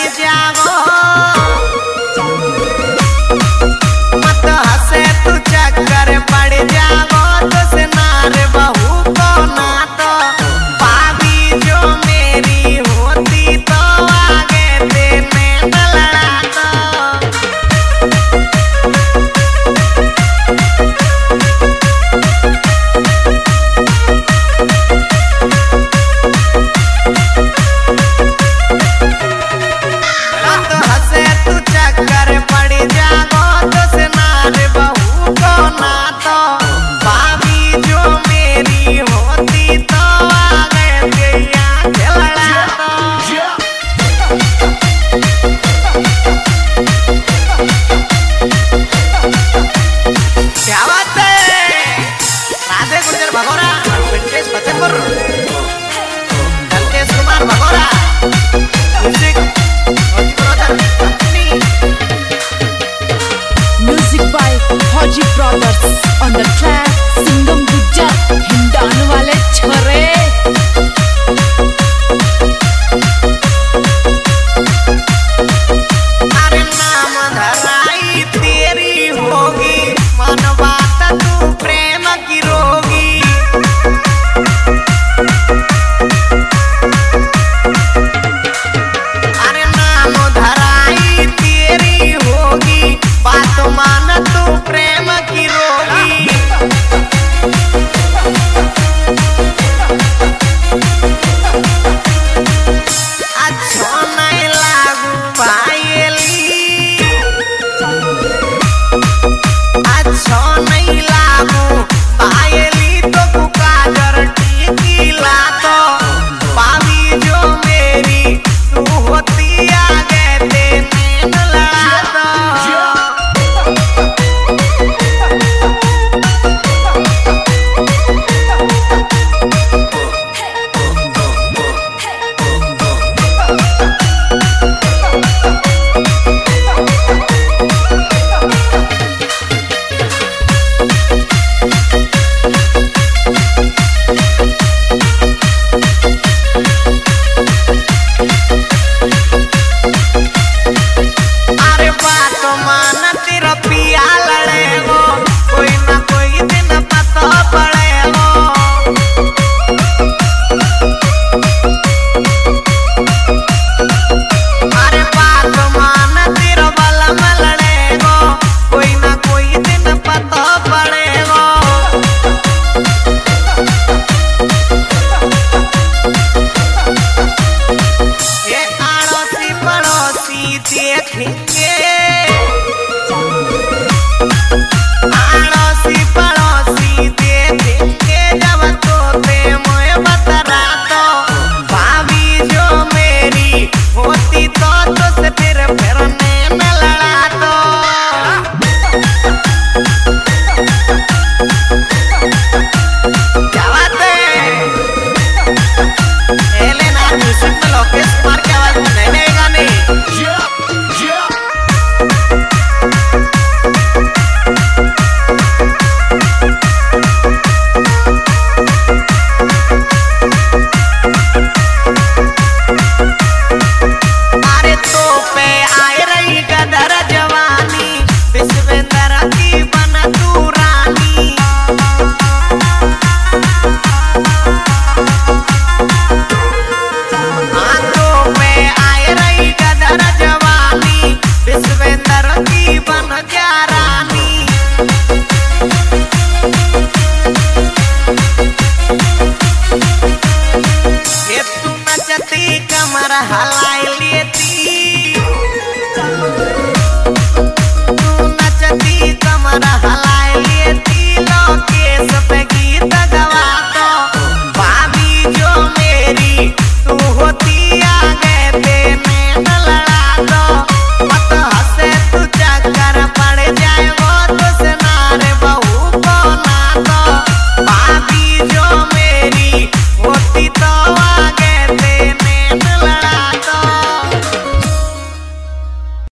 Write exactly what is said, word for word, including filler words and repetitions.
जाओ मत हंसे तू चक्कर पड़ जाओ तो से नार बहू को ना तो भाभी जो मेरी होती तो आगे देने न लड़ा तो हंसे तू चक्कर पड़ जाओ तो से नार बहू को ना तो भाभी जो मेरी होती तो आगे गैया खिलड़ा तो क्या बात है राधे गुर्जर भगोरा और vintage Fatehpur Dalkesh Kumar Bhagora music Music by Haji Brothers on the track Singham Gujjar Hindaun वाले छोरे अरे नाम धराई तेरी होगी मन बात तू प्रेम की रोगी अरे नाम धराई तेरी होगी बात मान तू प्रेम की रोगी अच्छो नहीं लागू भाईली अच्छो नहीं लागू भाईली तो कुकाजर टीकी ला तो भाभी जो मेरी तू होती आगे देने न लड़ा तो अरे बात मान तेरा पिया लड़े हो कोई ना कोई दिन पता पड़े हो अरे बात मान तेरा बलम लड़े हो कोई ना कोई दिन पता पड़े हो ये आड़ोसी पड़ोसी देखे